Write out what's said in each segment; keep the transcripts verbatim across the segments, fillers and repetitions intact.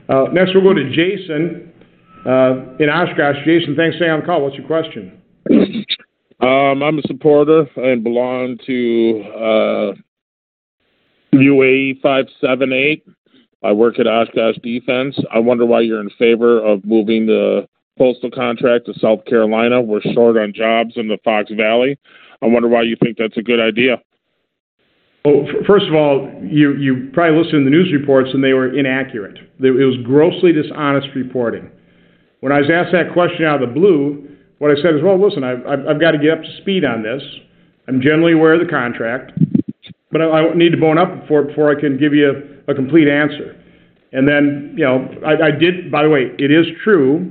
Uh, next, we'll go to Jason uh, in Oshkosh. Jason, thanks for staying on the call. What's your question? Um, I'm a supporter and belong to uh, U A five seven eight. I work at Oshkosh Defense. I wonder why you're in favor of moving the postal contract to South Carolina. We're short on jobs in the Fox Valley. I wonder why you think that's a good idea. Well, f- first of all, you, you probably listened to the news reports and they were inaccurate. It was grossly dishonest reporting. When I was asked that question out of the blue, what I said is, well, listen, I've, I've, I've got to get up to speed on this. I'm generally aware of the contract, but I, I need to bone up before, before I can give you a, a complete answer. And then, you know, I, I did, by the way, it is true.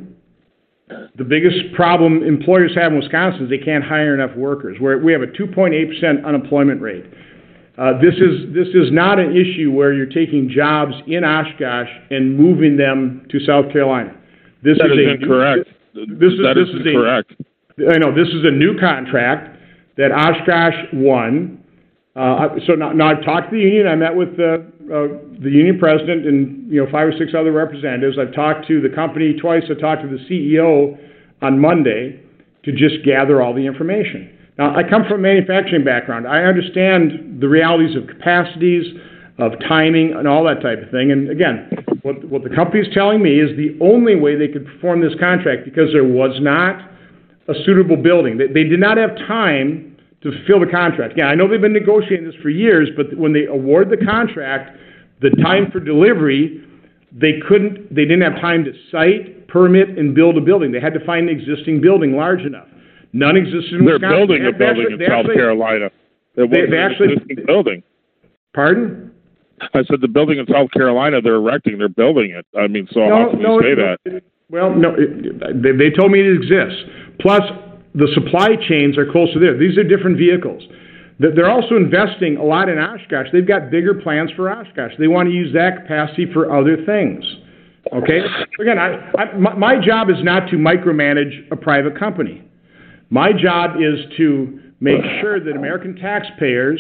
The biggest problem employers have in Wisconsin is they can't hire enough workers. We're, we have a two point eight percent unemployment rate. Uh, this is this is not an issue where you're taking jobs in Oshkosh and moving them to South Carolina. This that is, is a incorrect. New, this is that this is is incorrect. A, I know this is a new contract that Oshkosh won. Uh, so now, now I've talked to the union. I met with the uh, the union president and you know five or six other representatives. I've talked to the company twice. I talked to the C E O on Monday to just gather all the information. Now, I come from a manufacturing background. I understand the realities of capacities, of timing, and all that type of thing. And again, what, what the company is telling me is the only way they could perform this contract, because there was not a suitable building. They, they did not have time to fulfill the contract. Again, I know they've been negotiating this for years, but when they award the contract, the time for delivery, they couldn't, they didn't have time to site, permit, and build a building. They had to find an existing building large enough. None existed in They're Wisconsin. building a They building actually, in South actually, Carolina. There they, wasn't they an actually, existing building. Pardon? I said the building in South Carolina they're erecting, they're building it. I mean, so No, how can no, you say it, that? It, well, no, it, they, they told me it exists. Plus, the supply chains are closer there. These are different vehicles. They're also investing a lot in Oshkosh. They've got bigger plans for Oshkosh. They want to use that capacity for other things. Okay? Again, I, I, my, my job is not to micromanage a private company. My job is to make sure that American taxpayers,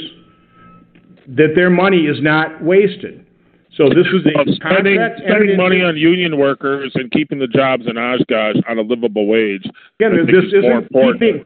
that their money is not wasted. So this is a well, spending, contract. spending money on union workers and keeping the jobs in Oshkosh on a livable wage. Again, this isn't keeping.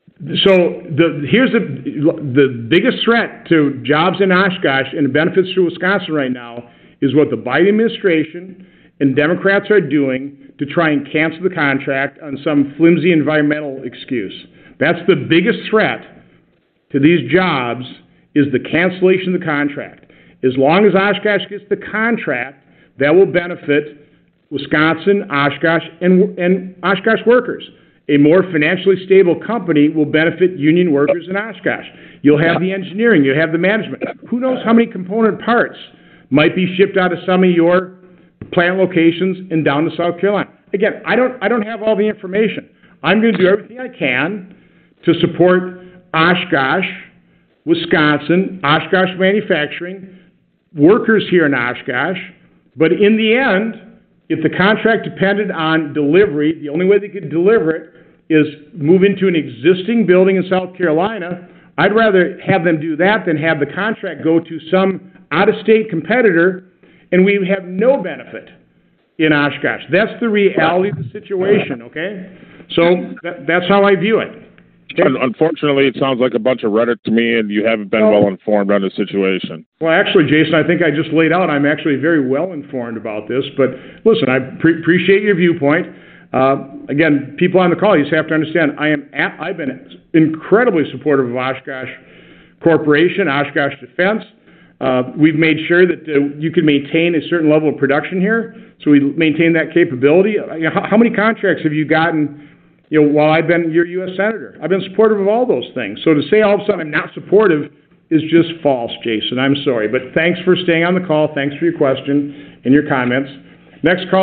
So the here's the the biggest threat to jobs in Oshkosh and benefits to Wisconsin right now is what the Biden administration and Democrats are doing to try and cancel the contract on some flimsy environmental excuse. That's the biggest threat to these jobs, is the cancellation of the contract. As long as Oshkosh gets the contract, that will benefit Wisconsin, Oshkosh, and, and Oshkosh workers. A more financially stable company will benefit union workers in Oshkosh. You'll have the engineering, you'll have the management. Who knows how many component parts might be shipped out of some of your plant locations and down to South Carolina. Again, I don't I don't have all the information. I'm going to do everything I can to support Oshkosh, Wisconsin, Oshkosh manufacturing, workers here in Oshkosh, but in the end, if the contract depended on delivery, the only way they could deliver it is move into an existing building in South Carolina. I'd rather have them do that than have the contract go to some out-of-state competitor, and we have no benefit in Oshkosh. That's the reality of the situation, okay? So that, that's how I view it. Okay? Unfortunately, it sounds like a bunch of rhetoric to me, and you haven't been well, well informed on the situation. Well, actually, Jason, I think I just laid out I'm actually very well informed about this. But listen, I pre- appreciate your viewpoint. Uh, again, people on the call, you just have to understand, I am at, I've been incredibly supportive of Oshkosh Corporation, Oshkosh Defense. Uh, we've made sure that uh, you can maintain a certain level of production here, so we maintain that capability. Uh, you know, how, how many contracts have you gotten, you know, while I've been your U S Senator? I've been supportive of all those things. So to say all of a sudden I'm not supportive is just false, Jason. I'm sorry. But thanks for staying on the call. Thanks for your question and your comments. Next call.